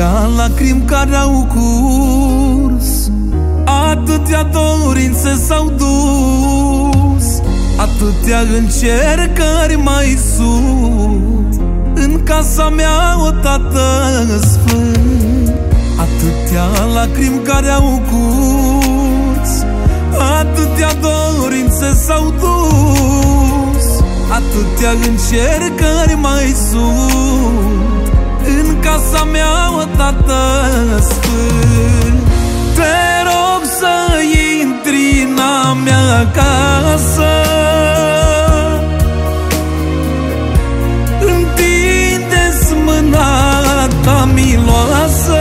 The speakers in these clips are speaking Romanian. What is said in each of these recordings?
Atâtea lacrimi care au curs, atâtea dorințe s-au dus, atâtea încercări mai sunt în casa mea, o Tată Sfânt. Atâtea lacrimi care au curs, atâtea dorințe s-au dus, atâtea încercări mai sunt în casa mea, o Tată Sfânt. Te rog să intri în a mea casă, întinde-ți mâna ta miloasă.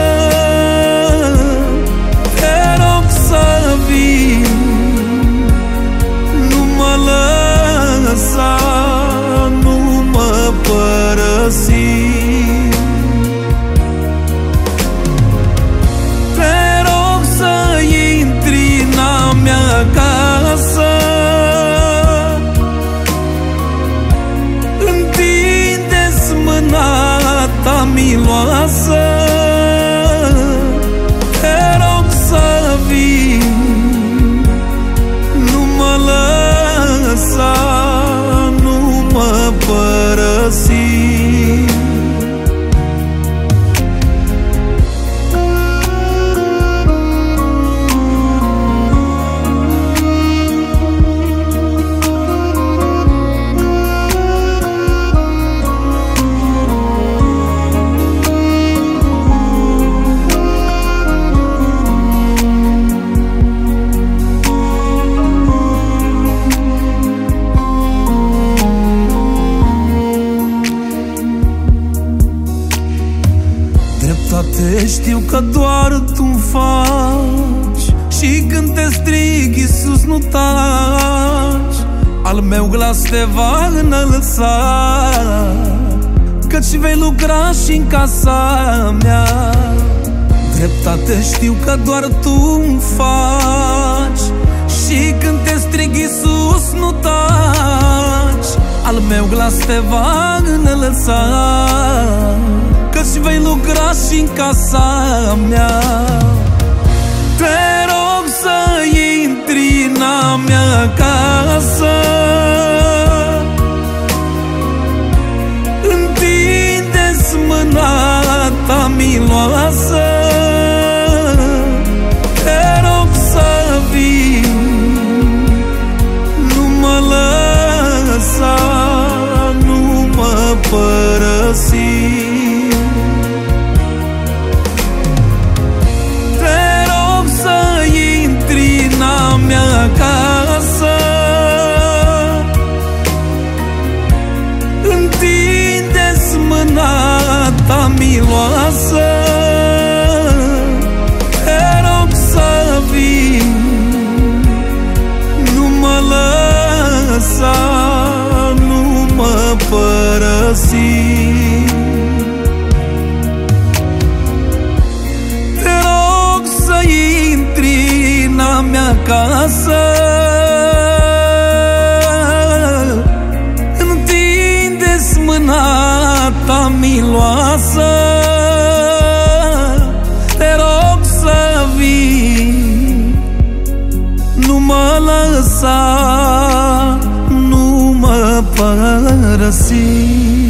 Te rog să vii, nu mă lăsa, nu mă părăsi. Acasă, întinde-ți mâna ta miloasă. Te rog să vii, nu mă lăsa, nu mă părăsi. Știu că doar tu-mi faci și când te strig, Iisus, nu taci. Al meu glas te va înălța, căci vei lucra și-n casa mea. Dreptate știu că doar tu-mi faci și când te strig, Iisus, nu taci. Al meu glas te va înălța, căci vei lucra și-n casa mea. Te rog să intri în a mea casă, întinde-ți mâna ta miloasă. Te rog să vii, nu mă lăsa, nu mă părăsi. Acasă, întinde-ți mâna ta miloasă. Te rog să vii, nu mă lăsa, nu mă părăsi. Te rog să intri în a mea casă, întinde-ți mâna ta miloasă. Te rog să vii, nu mă lăsa, nu mă părăsi.